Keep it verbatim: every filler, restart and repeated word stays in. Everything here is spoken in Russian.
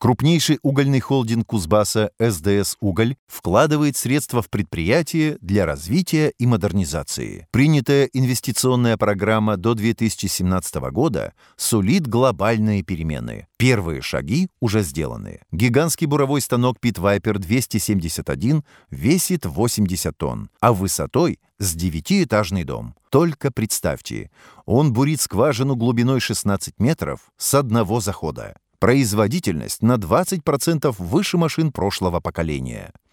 Крупнейший угольный холдинг Кузбасса эс дэ эс-Уголь вкладывает средства в предприятие для развития и модернизации. Принятая инвестиционная программа до две тысячи семнадцатого года сулит глобальные перемены. Первые шаги уже сделаны. Гигантский буровой станок Pit Viper двести семьдесят один весит восемьдесят тонн, а высотой с девятиэтажный дом. Только представьте, он бурит скважину глубиной шестнадцать метров с одного захода. Производительность на двадцать процентов выше машин прошлого поколения.